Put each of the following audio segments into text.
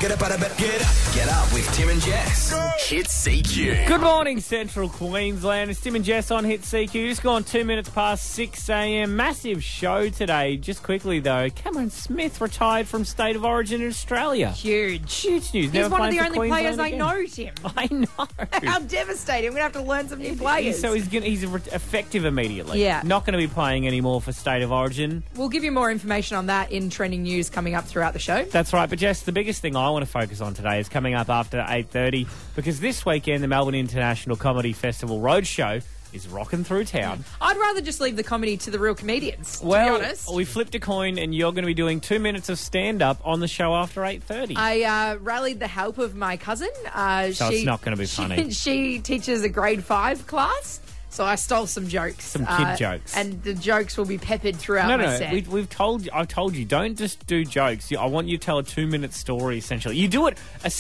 Get up out of bed. Get up with Tim and Jess. Hit CQ. Good morning, Central Queensland. It's Tim and Jess on Hit CQ. Just gone 2 minutes past 6 a.m. Massive show today. Just quickly, though, Cameron Smith retired from State of Origin in Australia. Huge news. He's Never one of playing the for only players Queensland I again. know, Tim. I know. How devastating. We're going to have to learn some new players. So he's effective immediately. Yeah. Not going to be playing anymore for State of Origin. We'll give you more information on that in trending news coming up throughout the show. That's right. But, Jess, the biggest thing I want to focus on today is coming up after 8:30 because this weekend the Melbourne International Comedy Festival Roadshow is rocking through town. I'd rather just leave the comedy to the real comedians, to Well, be honest. we flipped a coin and you're going to be doing 2 minutes of stand-up on the show after 8:30. I rallied the help of my cousin. So it's not going to be funny. She teaches a grade 5 class, so I stole some jokes. Some kid jokes. And the jokes will be peppered throughout my set. I've told you, don't just do jokes. I want you to tell a 2-minute story, essentially. You do it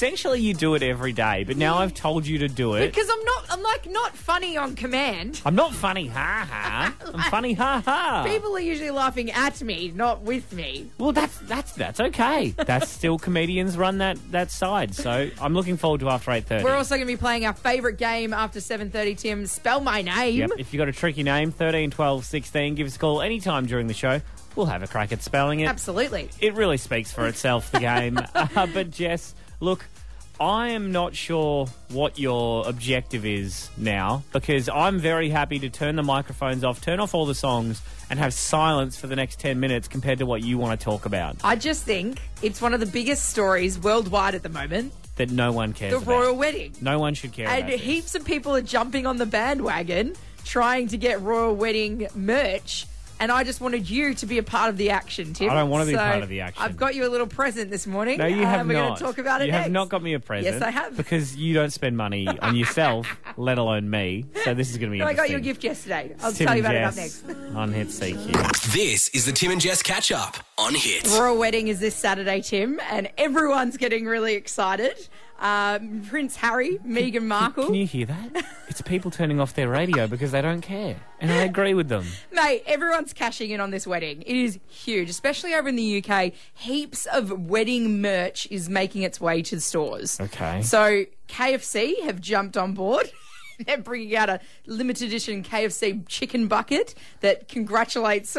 every day, but now I've told you to do it. Because I'm not funny on command. I'm not funny, ha-ha. I'm funny, ha-ha. People are usually laughing at me, not with me. Well, that's okay. That's still comedians run that side. So I'm looking forward to after 8:30. We're also going to be playing our favourite game after 7:30, Tim. Spell my name. Yep. If you've got a tricky name, 13, 12, 16, give us a call anytime during the show. We'll have a crack at spelling it. Absolutely. It really speaks for itself, the game. But, Jess, look, I am not sure what your objective is now because I'm very happy to turn the microphones off, turn off all the songs and have silence for the next 10 minutes compared to what you want to talk about. I just think it's one of the biggest stories worldwide at the moment. That no one cares The about. royal wedding. No one should care about And this. heaps of people are jumping on the bandwagon trying to get royal wedding merch. And I just wanted you to be a part of the action, Tim. I don't want to be part of the action. I've got you a little present this morning. No, you have We're not. going to talk about it You next. have not got me a present. Yes, I have. Because you don't spend money on yourself, let alone me. So this is going to be No, I interesting. got you a gift yesterday. I'll Tim tell you and about it up Jess next. on Hit CQ. This is the Tim and Jess catch up on Hit. Royal wedding is this Saturday, Tim, and everyone's getting really excited. Prince Harry, Meghan Markle. Can you hear that? It's people turning off their radio because they don't care. And I agree with them. Mate, everyone's cashing in on this wedding. It is huge, especially over in the UK. Heaps of wedding merch is making its way to the stores. Okay. So KFC have jumped on board. They're bringing out a limited edition KFC chicken bucket that congratulates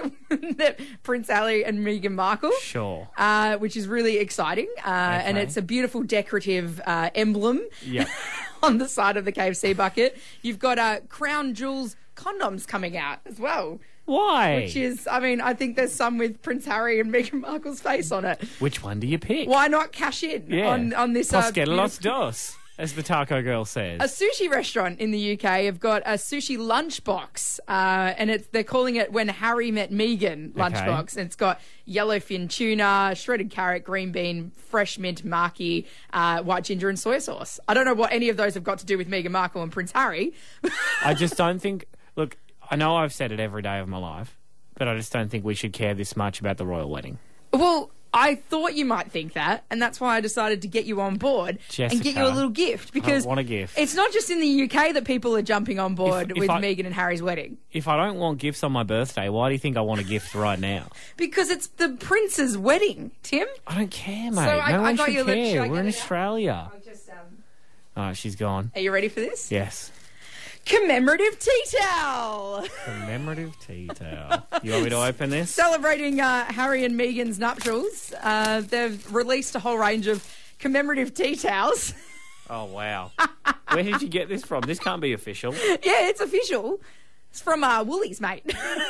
Prince Harry and Meghan Markle. Sure. Which is really exciting. And it's a beautiful decorative emblem Yep. on the side of the KFC bucket. You've got Crown Jewels condoms coming out as well. Why? Which is, I think there's some with Prince Harry and Meghan Markle's face on it. Which one do you pick? Why not cash in on this? Pues que los dos, as the taco girl says. A sushi restaurant in the UK have got a sushi lunchbox, and they're calling it When Harry Met Meghan lunchbox. And it's got yellowfin tuna, shredded carrot, green bean, fresh mint, maki, white ginger, and soy sauce. I don't know what any of those have got to do with Meghan Markle and Prince Harry. I just don't think... Look, I know I've said it every day of my life, but I just don't think we should care this much about the royal wedding. Well, I thought you might think that, and that's why I decided to get you on board and get you a little gift. Because I want a gift. It's not just in the UK that people are jumping on board If with I- Meghan and Harry's wedding. If I don't want gifts on my birthday, why do you think I want a gift right now? Because it's the prince's wedding, Tim. I don't care, mate. I no one got should you a little- should care. I We're get in it out? Australia. I'll just, Oh, she's gone. Are you ready for this? Yes. Commemorative tea towel. Commemorative tea towel. You want me to open this? Celebrating Harry and Meghan's nuptials, they've released a whole range of commemorative tea towels. Oh, wow. Where did you get this from? This can't be official. Yeah, it's official. It's from Woolies, mate.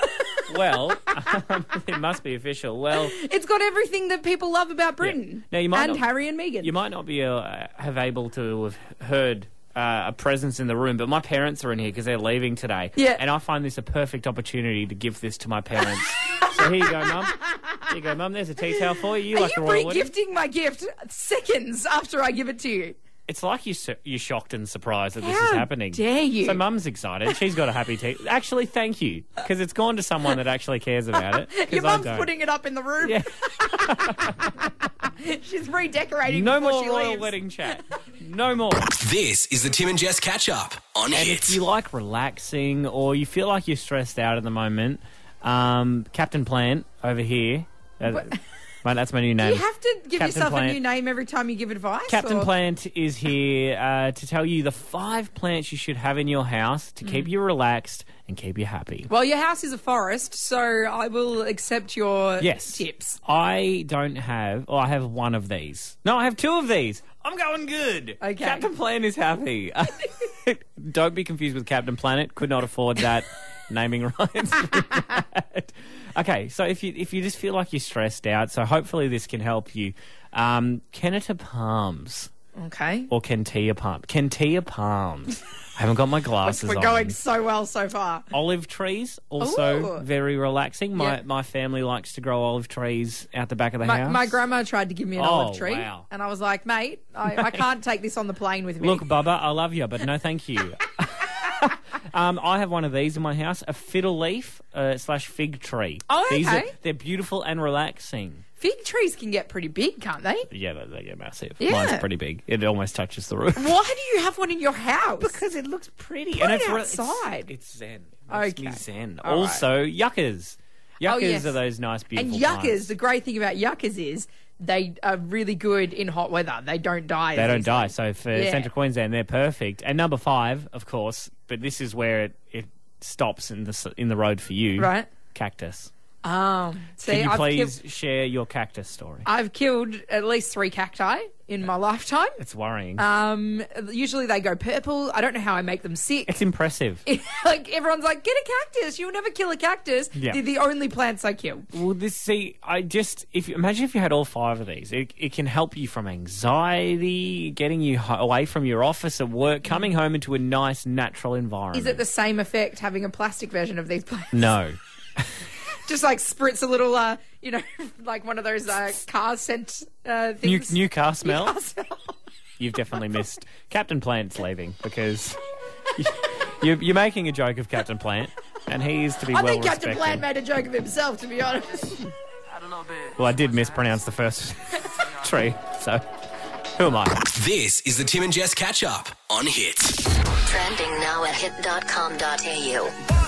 Well, it must be official. Well, It's got everything that people love about Britain. Now, you might and not- Harry and Meghan. you might not be have able to have heard a presence in the room, but my parents are in here because they're leaving today. Yeah. And I find this a perfect opportunity to give this to my parents. So here you go, Mum. Here you go, Mum. There's a tea towel for you. You Are like the royal you wedding? re-gifting my gift seconds after I give it to you? It's like you're shocked and surprised that this How is happening. dare you? So Mum's excited. She's got a happy tea. Actually, thank you, because it's gone to someone that actually cares about it. 'cause Your I mum's don't. putting it up in the room. Yeah. She's redecorating No before more she royal leaves. wedding chat. No more. This is the Tim and Jess catch up on And Hit. if you like relaxing or you feel like you're stressed out at the moment, Captain Plant over here. Mate, that's my new name. Do you have to give Captain yourself Plant. a new name every time you give advice? Captain or? Plant is here to tell you the 5 plants you should have in your house to keep you relaxed and keep you happy. Well, your house is a forest, so I will accept your tips. I don't have, I have one of these. No, I have 2 of these. I'm going good. Okay. Captain Plant is happy. Don't be confused with Captain Planet. Could not afford that naming rights. Okay, so if you just feel like you're stressed out, so hopefully this can help you. Kenita palms. Okay. Or Kentia palms. Kentia palms. I haven't got my glasses on. We're going so well so far. Olive trees, also Ooh. very relaxing. My Yep. my family likes to grow olive trees out the back of the house. My grandma tried to give me an olive tree, wow. and I was like, mate, I can't take this on the plane with me. Look, Bubba, I love you, but no thank you. I have one of these in my house, a fiddle leaf / fig tree. Oh, okay. They're beautiful and relaxing. Fig trees can get pretty big, can't they? Yeah, they get massive. Yeah. Mine's pretty big. It almost touches the roof. Why do you have one in your house? Because it looks pretty. Put and it it's outside. It's zen. It makes me Okay. zen. All Also, yuccas. Yuccas yes. are those nice, beautiful And yuccas, plants. the great thing about yuccas is they are really good in hot weather. They don't die. They as don't easily. die. So for Yeah. Central Queensland, they're perfect. And number 5, of course, but this is where it stops in the road for you. Right. Cactus. See, Can you I've please share your cactus story? I've killed at least 3 cacti in my lifetime. It's worrying. Usually they go purple. I don't know how I make them sick. It's impressive. Like everyone's like, get a cactus. You'll never kill a cactus. Yeah. They're the only plants I kill. Well, imagine if you had all 5 of these. It can help you from anxiety, getting you away from your office at work, coming home into a nice natural environment. Is it the same effect having a plastic version of these plants? No. Just like spritz a little, like one of those car scent things. New car smell? Car smell. You've definitely missed. Captain Plant's leaving because you're making a joke of Captain Plant, and he is to be I well think Captain respected. Plant made a joke of himself, to be honest. Well, I did mispronounce the first tree, so who am I? This is the Tim and Jess catch up on Hit. Trending now at hit.com.au.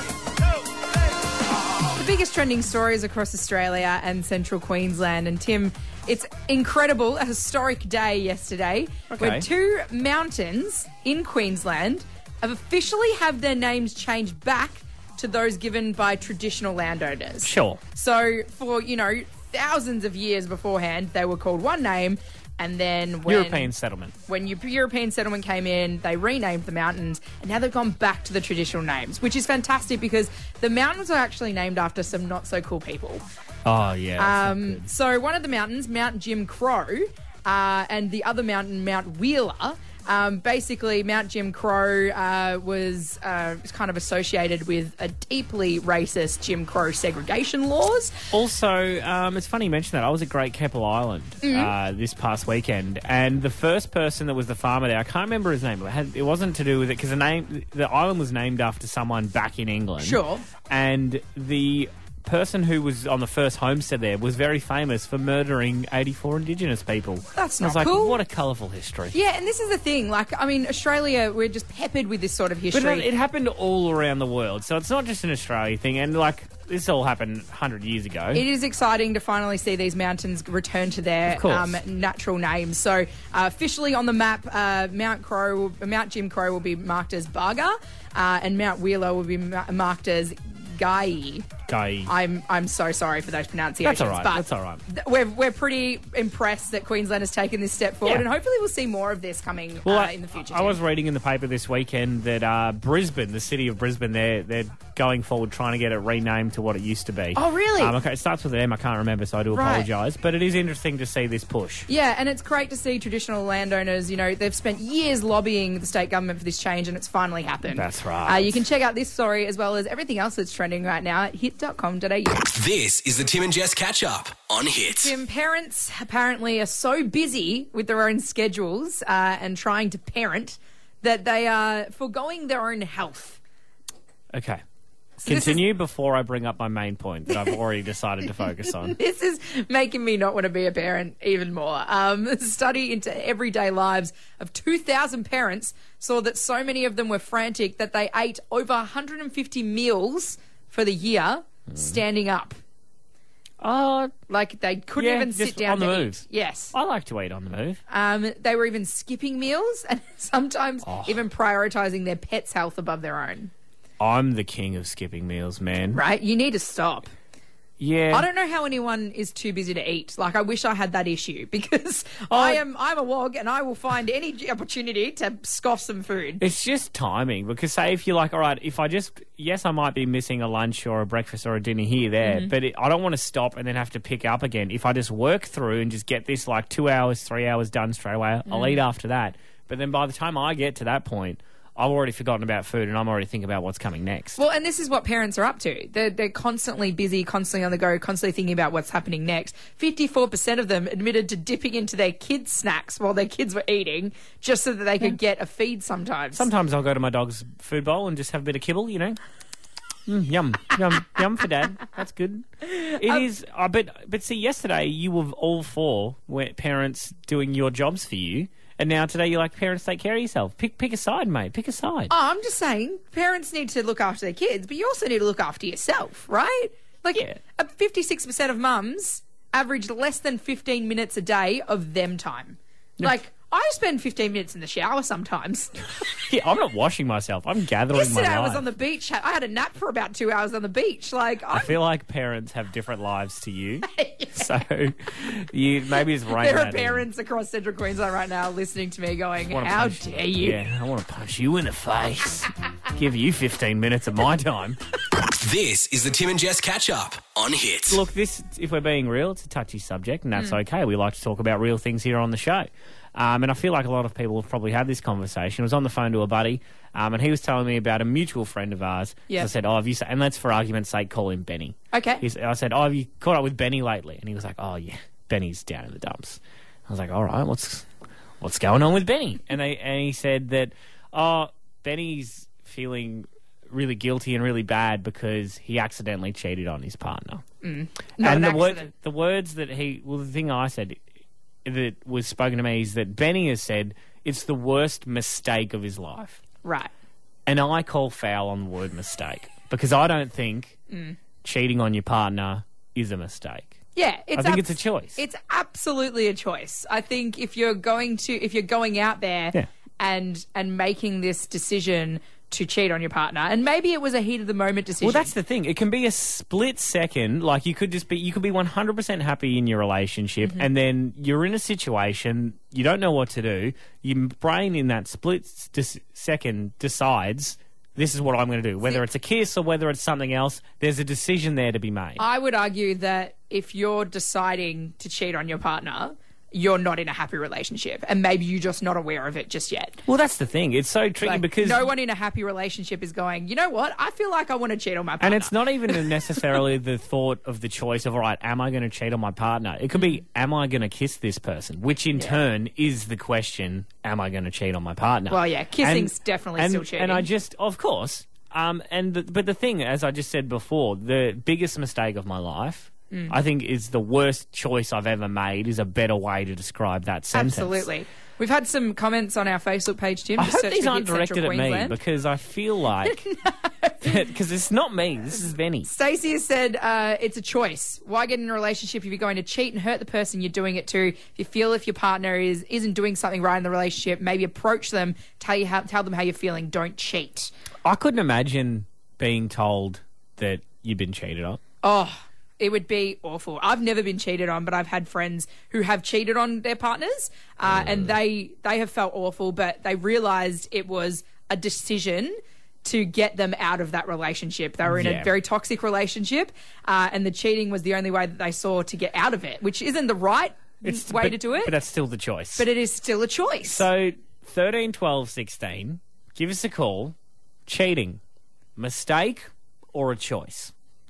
The biggest trending stories across Australia and central Queensland. And Tim, it's incredible, a historic day yesterday where Okay. 2 mountains in Queensland have officially had their names changed back to those given by traditional landowners. Sure. So for, thousands of years beforehand, they were called one name. And then when European settlement. when European settlement came in, they renamed the mountains, and now they've gone back to the traditional names, which is fantastic because the mountains are actually named after some not so cool people. Oh, yeah. that's not good. So one of the mountains, Mount Jim Crow, and the other mountain, Mount Wheeler. Basically, Mount Jim Crow was kind of associated with a deeply racist Jim Crow segregation laws. Also, it's funny you mention that. I was at Great Keppel Island this past weekend, and the first person that was the farmer there, I can't remember his name. It wasn't to do with it because the island was named after someone back in England. Sure. And the person who was on the first homestead there was very famous for murdering 84 Indigenous people. That's And I was not like, cool. what a colourful history. Yeah, and this is the thing. Australia, we're just peppered with this sort of history. But it happened all around the world, so it's not just an Australia thing. And this all happened 100 years ago. It is exciting to finally see these mountains return to their Of course. natural names. So, officially on the map, Mount Jim Crow will be marked as Barga, and Mount Wheeler will be marked as Gai. Guy. I'm so sorry for those pronunciations. That's all right. But That's all right. We're pretty impressed that Queensland has taken this step forward, Yeah. and hopefully we'll see more of this coming in the future. I was reading in the paper this weekend that Brisbane, the city of Brisbane, they're going forward trying to get it renamed to what it used to be. Oh, really? Okay, it starts with an M. I can't remember, so I do Right. apologise. But it is interesting to see this push. Yeah, and it's great to see traditional landowners, they've spent years lobbying the state government for this change, and it's finally happened. That's right. You can check out this story as well as everything else that's trending right now at hit.com.au. This is the Tim and Jess catch up on Hit. Tim, parents apparently are so busy with their own schedules and trying to parent that they are foregoing their own health. Okay. So this Continue before I bring up my main point that I've already decided to focus on. This is making me not want to be a parent even more. A study into everyday lives of 2,000 parents saw that so many of them were frantic that they ate over 150 meals for the year standing up. Like they couldn't Yeah, even just sit down on the to move. eat. Yes. I like to eat on the move. They were even skipping meals and sometimes Oh. even prioritising their pet's health above their own. I'm the king of skipping meals, man. Right? You need to stop. Yeah. I don't know how anyone is too busy to eat. Like, I wish I had that issue because I'm a wog and I will find any opportunity to scoff some food. It's just timing because say if you're like, all right, if I just, yes, I might be missing a lunch or a breakfast or a dinner here, there, but I don't want to stop and then have to pick up again. If I just work through and just get this like 2 hours, 3 hours done straight away, I'll eat after that. But then by the time I get to that point, I've already forgotten about food and I'm already thinking about what's coming next. Well, and this is what parents are up to. They're constantly busy, constantly on the go, constantly thinking about what's happening next. 54% of them admitted to dipping into their kids' snacks while their kids were eating just so that they could get a feed sometimes. Sometimes I'll go to my dog's food bowl and just have a bit of kibble, you know. Yum, yum, yum for Dad. That's good. It is. But see, yesterday you were all for parents doing your jobs for you. And now today you're like, parents, take care of yourself. Pick a side, mate. Pick a side. Oh, I'm just saying, parents need to look after their kids, but you also need to look after yourself, right? Like, Yeah. 56% of mums average less than 15 minutes a day of them time. Like, I spend 15 minutes in the shower sometimes. Yeah, I'm not washing myself. I'm gathering Yesterday my I life. was on the beach. I had a nap for about 2 hours on the beach. Like, I feel like parents have different lives to you. So maybe it's right. there are parents across Central Queensland right now listening to me going, how dare you? Yeah, I want to punch you in the face. Give you 15 minutes of my time. This is the Tim and Jess catch up on Hits. Look, this, if we're being real, it's a touchy subject, and that's okay. We like to talk about real things here on the show. And I feel like a lot of people have probably had this conversation. I was on the phone to a buddy, and he was telling me about a mutual friend of ours. Yeah. So I said, have you, and let's for argument's sake call him Benny. Okay. I said, have you caught up with Benny lately? And he was like, oh, yeah, Benny's down in the dumps. I was like, all right, what's going on with Benny? And he said that, Benny's feeling really guilty and really bad because he accidentally cheated on his partner. Not And an accident. the words that the thing I said that was spoken to me is that Benny has said it's the worst mistake of his life. Right. And I call foul on the word mistake because I don't think cheating on your partner is a mistake. Yeah, I think it's a choice. It's absolutely a choice. I think if you're going out there Yeah. and making this decision to cheat on your partner, and maybe it was a heat of the moment decision. Well, that's the thing. It can be a split second. Like you could be 100% happy in your relationship, and then you're in a situation you don't know what to do. Your brain in that split second decides this is what I'm going to do. Whether it's a kiss or whether it's something else, there's a decision there to be made. I would argue that if you're deciding to cheat on your partner, you're not in a happy relationship, and maybe you're just not aware of it just yet. Well, that's the thing. It's so tricky Like, because no one in a happy relationship is going, you know what? I feel like I want to cheat on my partner. And it's not even necessarily the thought of the choice of, all right, am I going to cheat on my partner? It could be, am I going to kiss this person? Which in turn is the question, am I going to cheat on my partner? Well, yeah, kissing's definitely still cheating. And I just, of course, but the thing, as I just said before, the biggest mistake of my life, I think is the worst choice I've ever made is a better way to describe that sentence. Absolutely. We've had some comments on our Facebook page, Tim. I Just hope search these for aren't Hit Central directed at me Queensland. because I feel like, because it's not me, this is Benny. Stacey has said it's a choice. Why get in a relationship if you're going to cheat and hurt the person you're doing it to? If you feel if your partner isn't doing something right in the relationship, maybe approach them, tell them how you're feeling. Don't cheat. I couldn't imagine being told that you've been cheated on. Oh, it would be awful. I've never been cheated on, but I've had friends who have cheated on their partners, and they have felt awful, but they realised it was a decision to get them out of that relationship. They were in a very toxic relationship, and the cheating was the only way that they saw to get out of it, which isn't the right way to do it. But that's still the choice. But it is still a choice. So 13, 12, 16, give us a call. Cheating, mistake or a choice?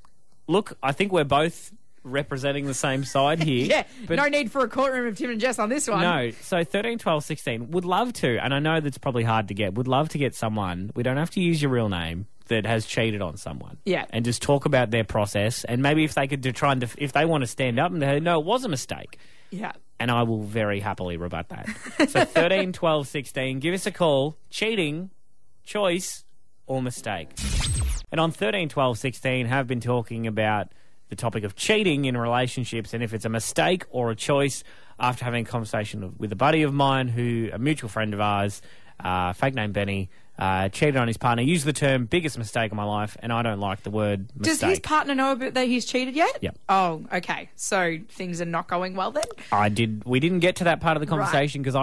Look, I think we're both representing the same side here. yeah, but no need for a courtroom of Tim and Jess on this one. No, so 13, 12, 16, would love to, and I know that's probably hard to get, would love to get someone, we don't have to use your real name, that has cheated on someone. Yeah. And just talk about their process, and maybe if they could if they want to stand up and say, no, it was a mistake. Yeah. And I will very happily rebut that. So 13, 12, 16, give us a call. Cheating, choice, or mistake. And on 13, 12, 16, have been talking about the topic of cheating in relationships and if it's a mistake or a choice after having a conversation with a buddy of mine a mutual friend of ours, fake name Benny, cheated on his partner, used the term biggest mistake of my life, and I don't like the word mistake. Does his partner know that he's cheated yet? Yep. Oh, okay. So things are not going well then? We didn't get to that part of the conversation because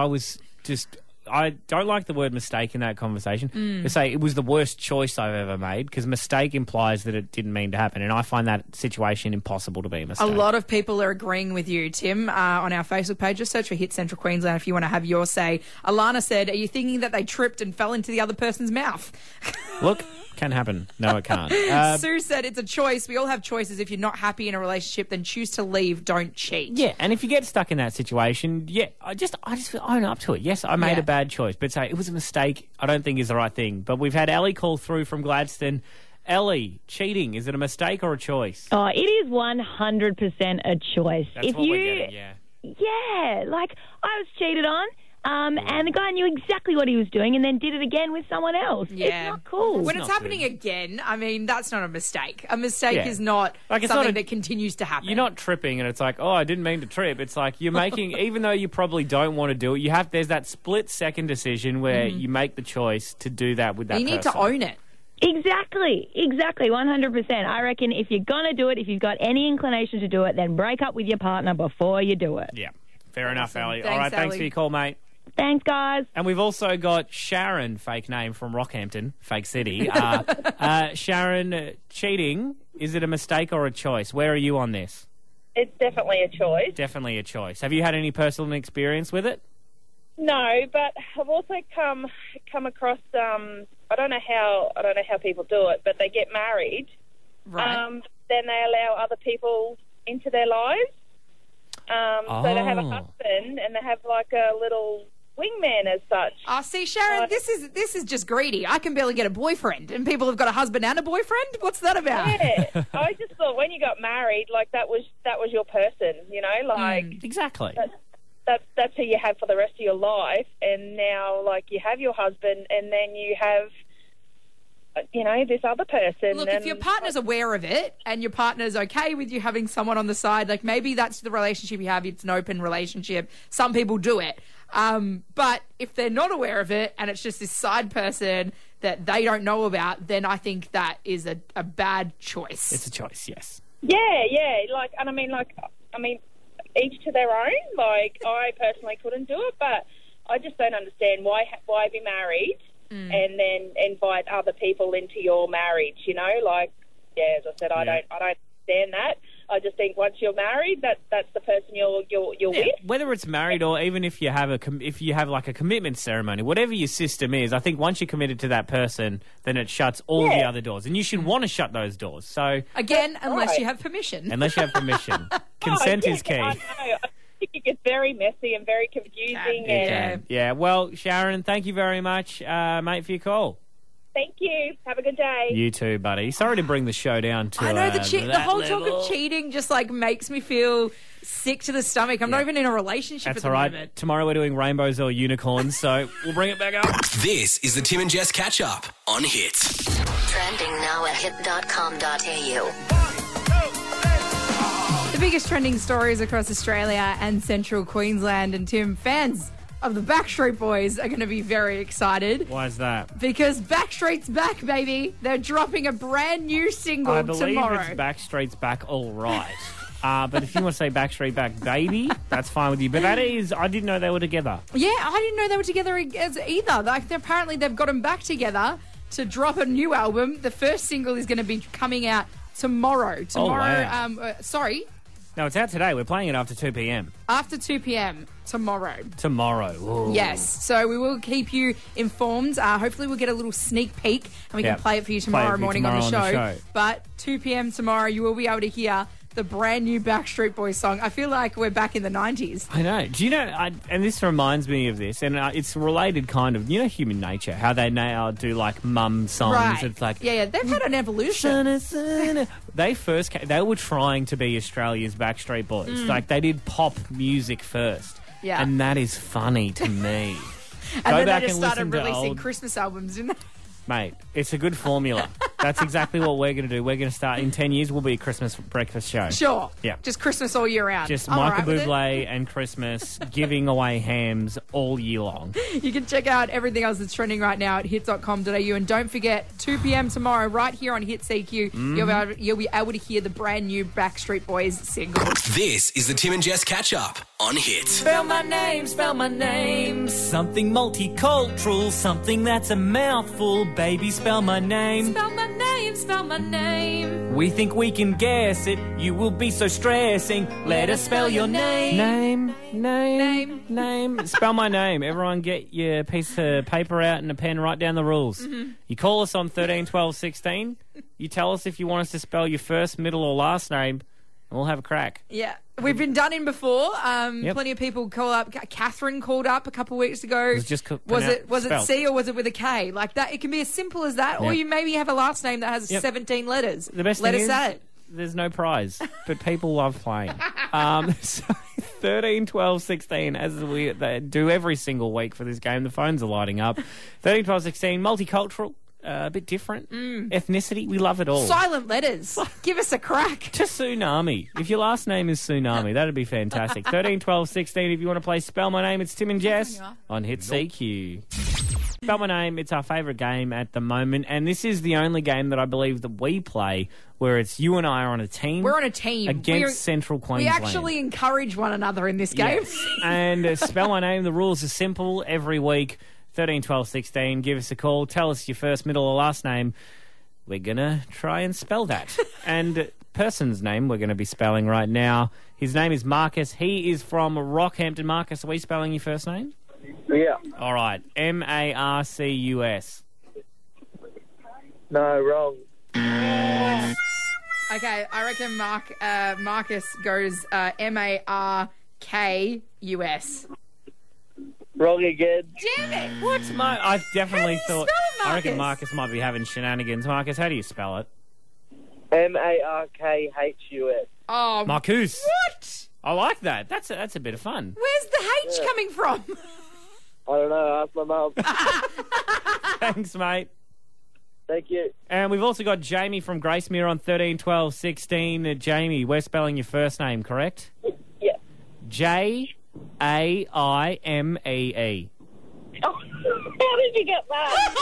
I don't like the word mistake in that conversation. They say it was the worst choice I've ever made because mistake implies that it didn't mean to happen, and I find that situation impossible to be a mistake. A lot of people are agreeing with you, Tim. On our Facebook page, just search for Hit Central Queensland if you want to have your say. Alana said, are you thinking that they tripped and fell into the other person's mouth? Look, can happen. No, it can't. Sue said, it's a choice. We all have choices. If you're not happy in a relationship, then choose to leave. Don't cheat. Yeah, and if you get stuck in that situation, I just own up to it. Yes, I made a bad choice, but say it was a mistake, I don't think is the right thing. But we've had Ellie call through from Gladstone. Ellie, cheating, is it a mistake or a choice? Oh, it is 100% a choice. That's what we're getting, yeah. Yeah, like I was cheated on. And the guy knew exactly what he was doing and then did it again with someone else. Yeah. It's not cool. When it's not happening good. again, I mean, that's not a mistake. A mistake is not Like, it's something not that continues to happen. You're not tripping and it's like, oh, I didn't mean to trip. It's like you're making, even though you probably don't want to do it, there's that split-second decision where you make the choice to do that with that You need to own it. Exactly, 100%. I reckon if you're going to do it, if you've got any inclination to do it, then break up with your partner before you do it. Yeah, fair enough, Ellie. Thanks, All right, thanks Ellie. for your call, mate. Thanks, guys. And we've also got Sharon, fake name from Rockhampton, fake city. Sharon, cheating, is it a mistake or a choice? Where are you on this? It's definitely a choice. Definitely a choice. Have you had any personal experience with it? No, but I've also come across. I don't know how people do it, but they get married. Right. Then they allow other people into their lives. So they have a husband and they have like a little wingman as such. Oh, see, Sharon, this is just greedy. I can barely get a boyfriend, and people have got a husband and a boyfriend. What's that about? Yeah, I just thought when you got married, like that was your person, you know, like Exactly. that's who you have for the rest of your life. And now, like, you have your husband, and then you have, you know, this other person. Look, if your partner's aware of it and your partner's okay with you having someone on the side, like maybe that's the relationship you have. It's an open relationship. Some people do it. But if they're not aware of it and it's just this side person that they don't know about, then I think that is a bad choice. It's a choice, yes. Yeah. Like, and I mean, each to their own. Like, I personally couldn't do it, but I just don't understand why be married and then invite other people into your marriage. You know, like, yeah, as I said, I don't understand that. I just think once you're married, that's the person you're with. Whether it's married or even if you have like a commitment ceremony, whatever your system is, I think once you're committed to that person, then it shuts all the other doors, and you should want to shut those doors. So Again, unless you have permission. Consent is key. I know. I think it gets very messy and very confusing. Yeah. Well, Sharon, thank you very much, mate, for your call. Thank you. Have a good day. You too, buddy. Sorry to bring the show down to I know the whole level. talk of cheating just like makes me feel sick to the stomach. I'm not even in a relationship That's at all the right. moment. Tomorrow we're doing rainbows or unicorns, so we'll bring it back up. This is the Tim and Jess catch up on Hits. Trending now at hit.com.au. The biggest trending stories across Australia and central Queensland. And Tim, fans of the Backstreet Boys are going to be very excited. Why is that? Because Backstreet's back, baby. They're dropping a brand new single I believe tomorrow. it's Backstreet's back all right. But if you want to say Backstreet back, baby, that's fine with you. But I didn't know they were together. Yeah, I didn't know they were together as either. Like, apparently they've got them back together to drop a new album. The first single is going to be coming out tomorrow. wow. No, it's out today. We're playing it after 2 p.m. After 2 p.m. tomorrow. Ooh. Yes, so we will keep you informed. Hopefully we'll get a little sneak peek and we can play it for you tomorrow morning on the show. But 2 p.m. tomorrow, you will be able to hear the brand new Backstreet Boys song. I feel like we're back in the 90s. I know. Do you know, and this reminds me of this, and it's related kind of, you know, Human Nature, how they now do like mum songs. Right. It's like, yeah, they've had an evolution. They first came, they were trying to be Australia's Backstreet Boys. Like, they did pop music first. Yeah. And that is funny to me. And then back they just and started listen to releasing old- Christmas albums, didn't they? Mate, it's a good formula. That's exactly what we're going to do. We're going to start in 10 years. We'll be a Christmas breakfast show. Sure. Yeah. Just Christmas all year round. Just I'm all Michael right with it. Bublé and Christmas giving away hams all year long. You can check out everything else that's trending right now at hit.com.au. And don't forget, 2 p.m. tomorrow, right here on Hit CQ, you'll be able to hear the brand new Backstreet Boys single. This is the Tim and Jess catch up on Hit. Spell my name, something multicultural, something that's a mouthful, baby, spell my name. Spell my name. We think we can guess it, you will be so stressing, let us spell your name. Name. Spell my name. Everyone get your piece of paper out and a pen, write down the rules. You call us on 13 12 16. You tell us if you want us to spell your first, middle or last name, and we'll have a crack. Yeah. We've been done in before. Yep. Plenty of people call up. Catherine called up a couple of weeks ago. It was just was it spelled. C or was it with a K? Like that. It can be as simple as that. Or Yep. you maybe have a last name that has 17 letters. The best Let thing us is, at it. there's no prize, but people love playing. So 13, 12, 16, as they do every single week for this game, the phones are lighting up. 13, 12, 16, multicultural, a bit different. Ethnicity, we love it all. Silent letters. Give us a crack. To Tsunami. If your last name is Tsunami, that'd be fantastic. 13, 12, 16, if you want to play Spell My Name, it's Tim and Jess on Hit CQ. Spell My Name, it's our favourite game at the moment, and this is the only game that I believe that we play where it's you and I are on a team. We're on a team. Against Central We Queensland. actually encourage one another in this game. Yes. And Spell My Name, the rules are simple every week. 13, 12, 16, give us a call. Tell us your first, middle or last name. We're going to try and spell that. And person's name we're going to be spelling right now. His name is Marcus. He is from Rockhampton. Marcus, are we spelling your first name? Yeah. All right. Marcus. No, wrong. Okay, I reckon Marcus goes Markus. Wrong again. Damn it! What's I definitely How do you thought. spell it, I reckon Marcus? Marcus might be having shenanigans. Marcus, how do you spell it? Markhus. Oh, Marcus. what? I like that. That's a bit of fun. Where's the H coming from? I don't know. Ask my mum. Thanks, mate. Thank you. And we've also got Jamie from Gracemere on 13, 12, 16. Jamie, we're spelling your first name, correct? Yeah. Jaimee. Oh, how did you get that?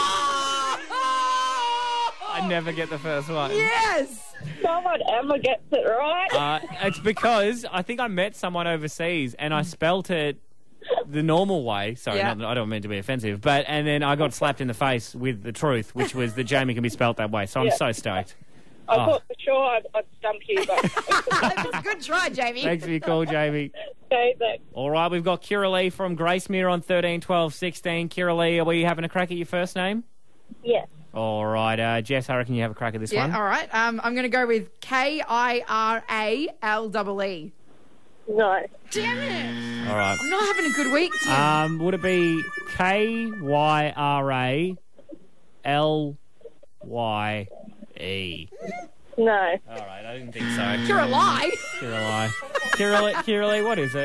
I never get the first one. Yes! No one ever gets it right. It's because I think I met someone overseas and I spelt it the normal way. Sorry, Yeah. I don't mean to be offensive. And then I got slapped in the face with the truth, which was that Jamie can be spelt that way. So I'm Yeah. so stoked. I thought for sure I'd stump you, but That was a good try, Jamie. Thanks for your call, Jamie. okay, thanks. All right, we've got Kira Lee from Gracemere on 13, 12, 16. Kira Lee, are we having a crack at your first name? Yes. All right, Jess, I reckon you have a crack at this Yeah, one. all right. I'm going to go with Kirale. No. Damn it! All right. I'm not having a good week, Tim. Would it be Kyrale? No. All right, I didn't think so. You're a lie. Kira Lee, what is it?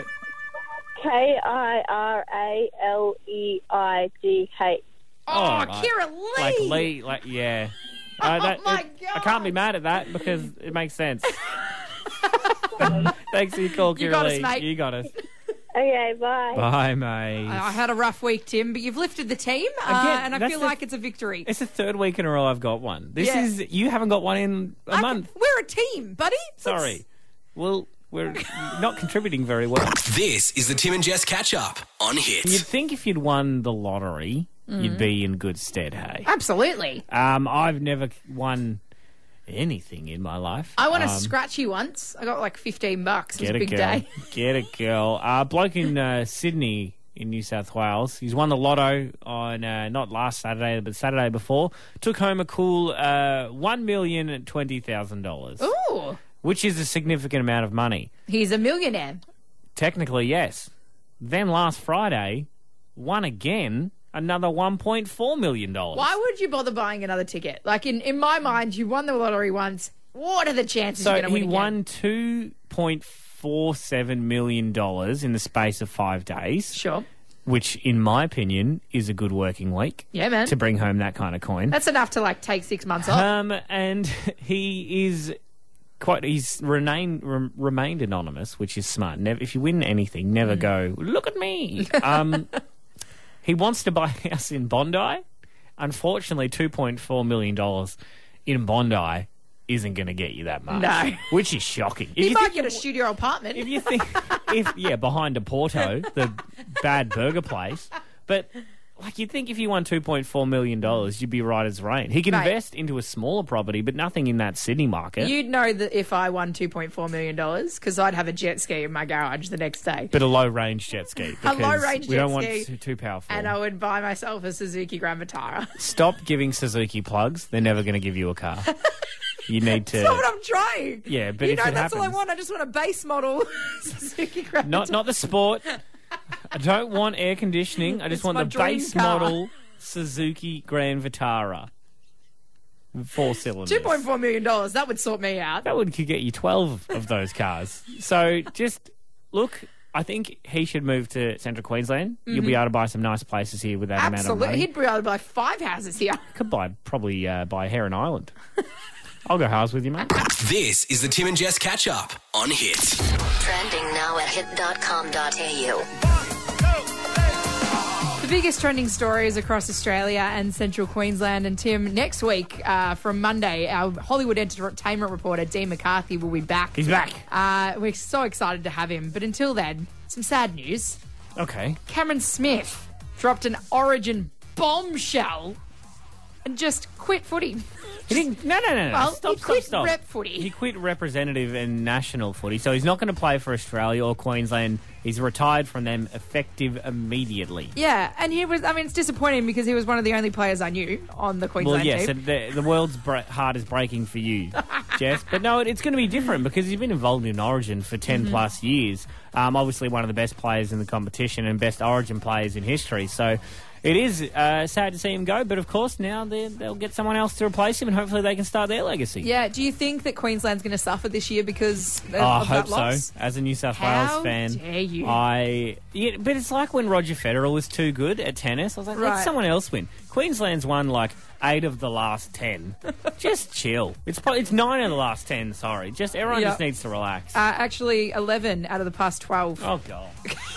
Kiraleigh. Oh, right. Kira Lee. Like Lee, yeah. my God. I can't be mad at that because it makes sense. Thanks for your call, You Kira got us, Lee. mate. You got us. Okay, bye. Bye, mate. I had a rough week, Tim, but you've lifted the team, Again, and I that's feel the- like it's a victory. It's the third week in a row I've got one. Yeah. You haven't got one in a month. We're a team, buddy. Sorry. Well, we're not contributing very well. This is the Tim and Jess catch up on Hit. You'd think if you'd won the lottery, you'd be in good stead, hey? Absolutely. I've never won anything in my life. I won a scratchy once. I got like $15. It was Get a big girl. day. Get a girl. Bloke in Sydney in New South Wales. He's won the lotto on not last Saturday, but Saturday before. Took home a cool $1,020,000. Ooh, Which is a significant amount of money. he's a millionaire. Technically, yes. Then last Friday, won again another $1.4 million. Why would you bother buying another ticket? Like, in my mind, you won the lottery once. What are the chances So you're going to he win again? won $2.47 million in the space of 5 days. Sure. which, in my opinion, is a good working week. Yeah, man. To bring home that kind of coin. That's enough to take 6 months off. And he is he's remained anonymous, which is smart. Never, if you win anything, never go, look at me. He wants to buy a house in Bondi. Unfortunately, $2.4 million in Bondi isn't going to get you that much. No. Which is shocking. You might get a studio apartment. If you think, behind a Porto, the bad burger place. But, you'd think if you won $2.4 million, you'd be right as rain. He can invest into a smaller property, but nothing in that Sydney market. You'd know that if I won $2.4 million, because I'd have a jet ski in my garage the next day. But a low-range jet ski. A low-range jet ski. We don't want too powerful. And I would buy myself a Suzuki Grand Vitara. Stop giving Suzuki plugs. They're never going to give you a car. You need to... That's not what I'm trying. Yeah, but if that's all I want. I just want a base model Suzuki Grand Vitara. Not the Sport. I don't want air conditioning. I just want the base model Suzuki Grand Vitara. 4 cylinders. $2.4 million. That would sort me out. That could get you 12 of those cars. So just look... I think he should move to Central Queensland. You'll be able to buy some nice places here with that amount of money. Absolutely. He'd be able to buy 5 houses here. Could probably buy Heron Island. I'll go halves with you, mate. This is the Tim and Jess catch-up on Hit. Trending now at hit.com.au. The biggest trending stories across Australia and Central Queensland. And Tim, next week from Monday, our Hollywood entertainment reporter, Dean McCarthy, will be back. He's back. We're so excited to have him. But until then, some sad news. Okay. Cameron Smith dropped an Origin bombshell and just quit footy. He didn't. No. Well, Stop. Rep footy. He quit representative and national footy, so he's not going to play for Australia or Queensland. He's retired from them effective immediately. Yeah, and he was. I mean, it's disappointing because he was one of the only players I knew on the Queensland team. Well, yes, the world's heart is breaking for you, Jess. But no, it's going to be different because he's been involved in Origin for 10 plus years. Obviously, one of the best players in the competition and best Origin players in history. So. It is sad to see him go, but of course now they'll get someone else to replace him and hopefully they can start their legacy. Yeah, do you think that Queensland's going to suffer this year because of I that hope loss? so. As a New South Wales fan. How dare you? But it's like when Roger Federer was too good at tennis. I was like, let someone else win. Queensland's won 8 of the last 10. Just chill. It's 9 of the last 10, sorry. Everyone just needs to relax. Actually, 11 out of the past 12. Oh, God.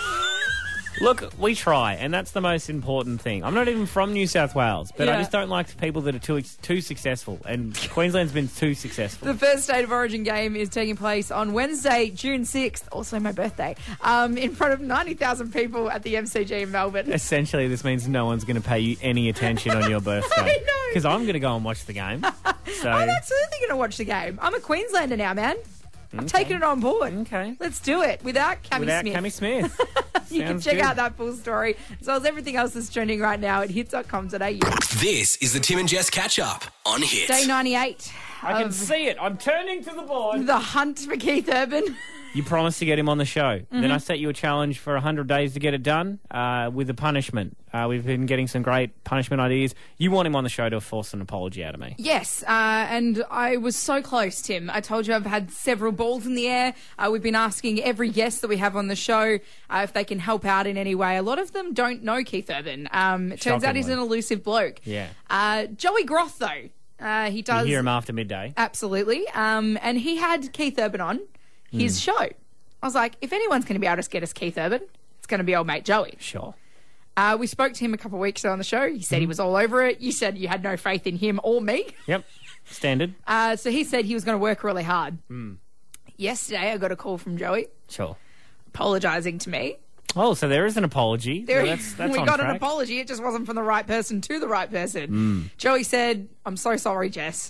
Look, we try, and that's the most important thing. I'm not even from New South Wales, but I just don't like people that are too successful, and Queensland's been too successful. The first State of Origin game is taking place on Wednesday, June 6th, also my birthday, in front of 90,000 people at the MCG in Melbourne. Essentially, this means no one's going to pay you any attention on your birthday. I know. Because I'm going to go and watch the game. So. I'm absolutely going to watch the game. I'm a Queenslander now, man. I'm taking it on board. Okay. Let's do it without Cammy Smith. You can check out that full story as well as everything else that's trending right now at hit.com.au. This is the Tim and Jess catch-up on Hit. Day 98. I can see it. I'm turning to the board. The hunt for Keith Urban. You promised to get him on the show. Then I set you a challenge for 100 days to get it done with a punishment. We've been getting some great punishment ideas. You want him on the show to force an apology out of me. Yes, and I was so close, Tim. I told you I've had several balls in the air. We've been asking every guest that we have on the show if they can help out in any way. A lot of them don't know Keith Urban. It turns out he's an elusive bloke. Yeah. Joey Groth, though. He does. You hear him after midday. Absolutely. And he had Keith Urban on his show. I was like, if anyone's going to be able to get us Keith Urban, it's going to be old mate Joey. Sure. We spoke to him a couple of weeks ago on the show. He said he was all over it. You said you had no faith in him or me. Yep. Standard. So he said he was going to work really hard. Yesterday, I got a call from Joey. Sure. Apologising to me. Oh, so there is an apology. We on got track. an apology. It just wasn't from the right person to the right person. Joey said, I'm so sorry, Jess.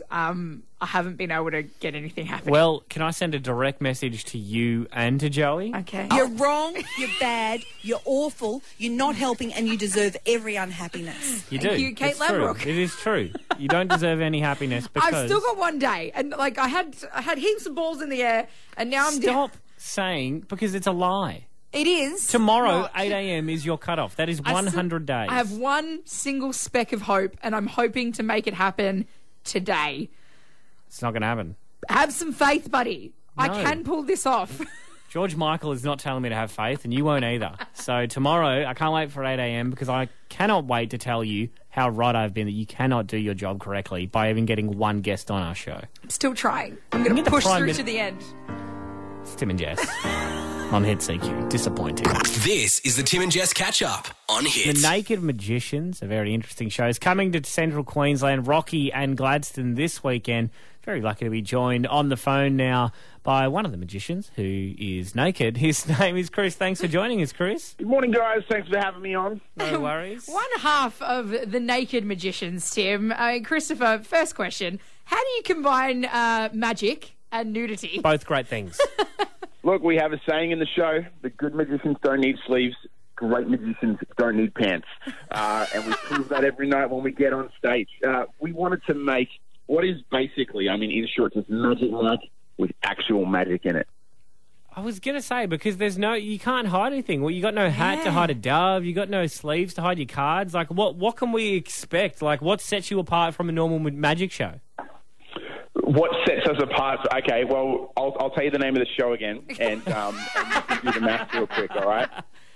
I haven't been able to get anything happening. Well, can I send a direct message to you and to Joey? Okay. You're wrong, you're bad, you're awful, you're not helping, and you deserve every unhappiness. You Thank do. you, Kate It's true. Lambrooke. It is true. You don't deserve any happiness because... I've still got one day. And I had heaps of balls in the air, and now I'm... Stop saying, because it's a lie. It is. Tomorrow, not. 8 a.m. is your cutoff. That is 100 days. I have one single speck of hope, and I'm hoping to make it happen today. It's not going to happen. Have some faith, buddy. I No. can pull this off. George Michael is not telling me to have faith, and you won't either. So tomorrow, I can't wait for 8 a.m. because I cannot wait to tell you how right I've been that you cannot do your job correctly by even getting one guest on our show. I'm still trying. I'm going to push through to the end. It's Tim and Jess on Hit CQ. Disappointing. This is the Tim and Jess catch-up on Hit. The Naked Magicians, a very interesting show, is coming to Central Queensland, Rocky and Gladstone this weekend. Very lucky to be joined on the phone now by one of the magicians who is naked. His name is Chris. Thanks for joining us, Chris. Good morning, guys. Thanks for having me on. No worries. One half of the Naked Magicians, Tim. Christopher, first question. How do you combine magic and nudity? Both great things. Look, we have a saying in the show, the good magicians don't need sleeves, great magicians don't need pants. And we prove that every night when we get on stage. We wanted to make what is basically, in short, just magic with actual magic in it. I was going to say, because you can't hide anything. Well, you got no hat to hide a dove. You got no sleeves to hide your cards. Like, what can we expect? Like, what sets you apart from a normal magic show? What sets us apart? Okay, well, I'll tell you the name of the show again, and you can do the math real quick. All right.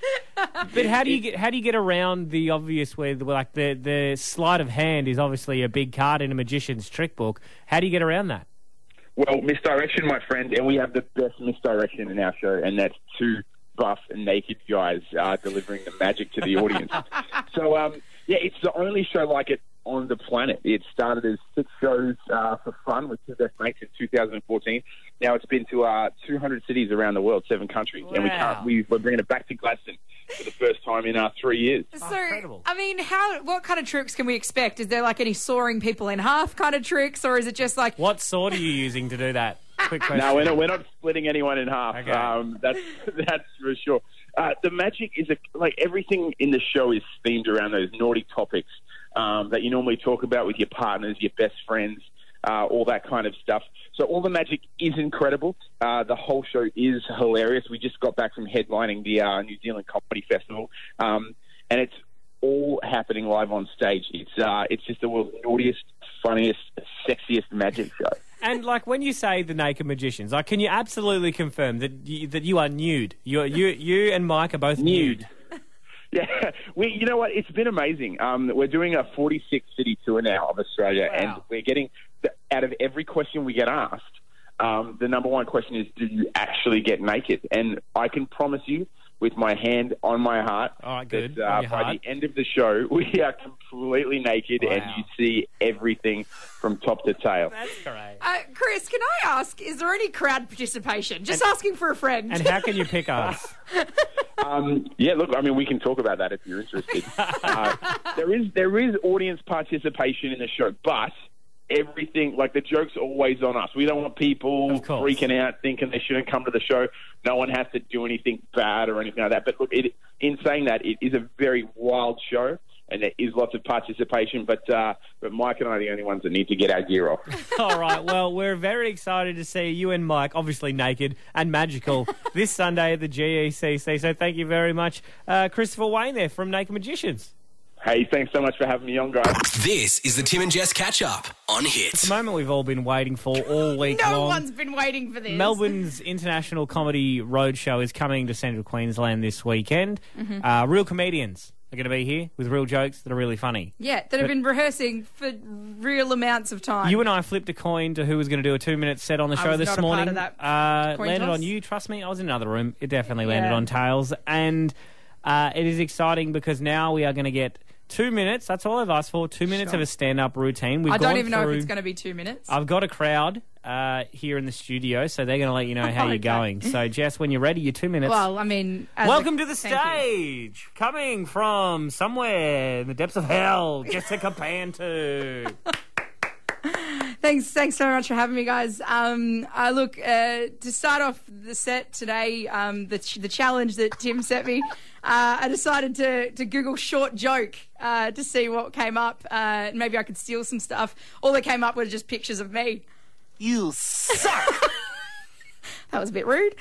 But how do you get around the obvious where the sleight of hand is obviously a big card in a magician's trick book? How do you get around that? Well, misdirection, my friend, and we have the best misdirection in our show, and that's two buff and naked guys delivering the magic to the audience. So, it's the only show like it on the planet. It started as 6 shows for fun with two best mates in 2014. Now it's been to 200 cities around the world, 7 countries, and we're bringing it back to Gladstone for the first time in 3 years. So, incredible. What kind of tricks can we expect? Is there like any sawing people in half kind of tricks, or is it just like... What sword are you using to do that? Quick question. No, we're not splitting anyone in half. Okay. That's for sure. The magic is everything in the show is themed around those naughty topics that you normally talk about with your partners, your best friends, all that kind of stuff. So all the magic is incredible. The whole show is hilarious. We just got back from headlining the New Zealand Comedy Festival, and it's all happening live on stage. It's just the world's naughtiest, funniest, sexiest magic show. And when you say the Naked Magicians, can you absolutely confirm that you are nude? You and Mike are both nude. Yeah, you know what? It's been amazing. We're doing a 46-city tour now of Australia, and we're getting, out of every question we get asked, the number one question is, do you actually get naked? And I can promise you, with my hand on my heart, good. that by the end of the show, we are completely naked, and you see everything from top to tail. That's great. Chris, can I ask, is there any crowd participation? Just asking for a friend. And how can you pick us? We can talk about that if you're interested. There is audience participation in the show, but everything, the joke's always on us. We don't want people freaking out, thinking they shouldn't come to the show. No one has to do anything bad or anything like that. But look, in saying that, it is a very wild show, and there is lots of participation, but Mike and I are the only ones that need to get our gear off. All right, well, we're very excited to see you and Mike, obviously naked and magical, this Sunday at the GECC. So thank you very much, Christopher Wayne there from Naked Magicians. Hey, thanks so much for having me on, guys. This is the Tim and Jess catch-up on Hit. It's the moment we've all been waiting for all week long. No one's been waiting for this. Melbourne's International Comedy Roadshow is coming to Central Queensland this weekend. Mm-hmm. Real comedians are going to be here with real jokes that are really funny. Yeah, that have been rehearsing for real amounts of time. You and I flipped a coin to who was going to do a 2-minute set on the show this morning. I was not a part of that. Landed on you, trust me. I was in another room. It definitely landed on Tails. And it is exciting because now we are going to get 2 minutes. That's all I've asked for. 2 minutes of a stand-up routine. I don't even know if it's going to be 2 minutes. I've got a crowd here in the studio, so they're going to let you know how you're going. So, Jess, when you're ready, your 2 minutes. Well, welcome to the stage. Coming from somewhere in the depths of hell, Jessica Pantu. Thanks so much for having me, guys. To start off the set today, the challenge that Tim set me, I decided to Google short joke to see what came up. Maybe I could steal some stuff. All that came up were just pictures of me. You suck. That was a bit rude.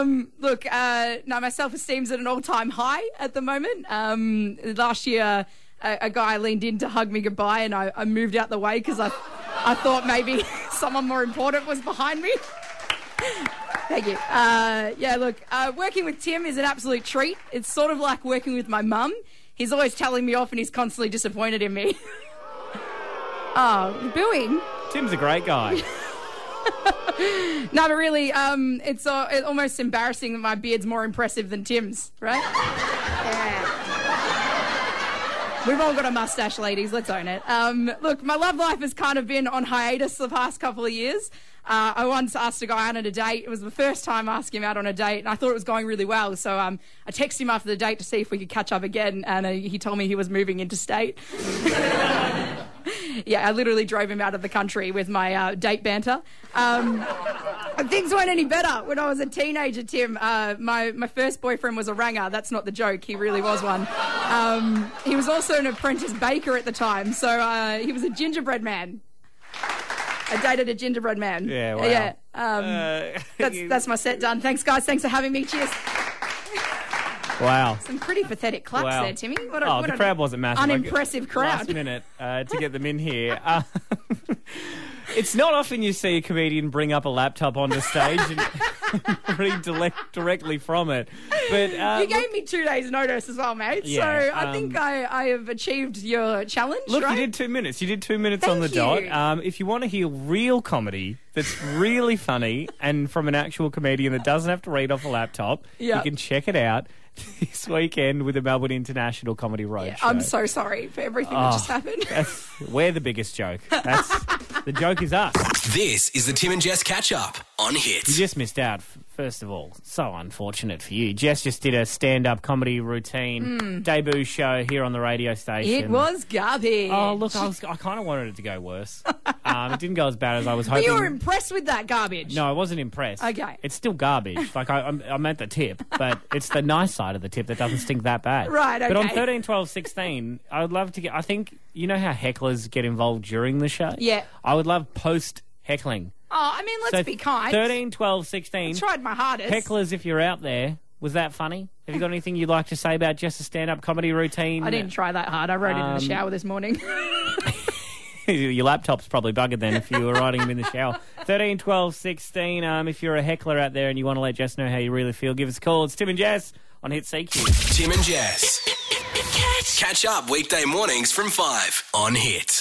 My self-esteem's at an all-time high at the moment. Last year, a guy leaned in to hug me goodbye, and I moved out the way because I thought maybe someone more important was behind me. Thank you. Look, working with Tim is an absolute treat. It's sort of like working with my mum. He's always telling me off and he's constantly disappointed in me. Oh, booing. Tim's a great guy. No, but really, it's almost embarrassing that my beard's more impressive than Tim's, right? Yeah. We've all got a mustache, ladies. Let's own it. Look, my love life has kind of been on hiatus the past couple of years. I once asked a guy out on a date. It was the first time asking him out on a date, and I thought it was going really well. So I texted him after the date to see if we could catch up again, and he told me he was moving interstate. Yeah, I literally drove him out of the country with my date banter. And things weren't any better when I was a teenager, Tim. My first boyfriend was a ranger. That's not the joke. He really was one. He was also an apprentice baker at the time, so he was a gingerbread man. I dated a gingerbread man. Yeah, wow. Yeah. That's my set done. Thanks, guys. Thanks for having me. Cheers. Wow. Some pretty pathetic claps there, Timmy. The crowd wasn't massive. Unimpressive crowd. Last minute to get them in here. It's not often you see a comedian bring up a laptop onto stage and read directly from it. But you gave me 2 days' notice as well, mate. Yeah, so I think I have achieved your challenge. Look, right? you did 2 minutes. You did 2 minutes Thank on the you. dot. If you want to hear real comedy that's really funny and from an actual comedian that doesn't have to read off a laptop, you can check it out this weekend with the Melbourne International Comedy Roadshow. I'm so sorry for everything that just happened. We're the biggest joke. The joke is us. This is the Tim and Jess catch-up on Hit. You just missed out, first of all. So unfortunate for you. Jess just did a stand-up comedy routine, debut show here on the radio station. It was garbage. Oh, look, I kind of wanted it to go worse. It didn't go as bad as I was hoping. But you were impressed with that garbage. No, I wasn't impressed. Okay. It's still garbage. Like, I meant the tip, but it's the nice side of the tip that doesn't stink that bad. Right, okay. But on 13, 12, 16, I would love to get... I think, you know how hecklers get involved during the show? Yeah. I would love post-heckling. Oh, I mean, let's be kind. 13, 12, 16. I tried my hardest. Hecklers, if you're out there, was that funny? Have you got anything you'd like to say about just a stand-up comedy routine? I didn't try that hard. I wrote it in the shower this morning. Your laptop's probably buggered then if you were writing them in the shower. 13, 12, 16. If you're a heckler out there and you want to let Jess know how you really feel, give us a call. It's Tim and Jess on Hit CQ. Tim and Jess. Catch up weekday mornings from 5 on Hit.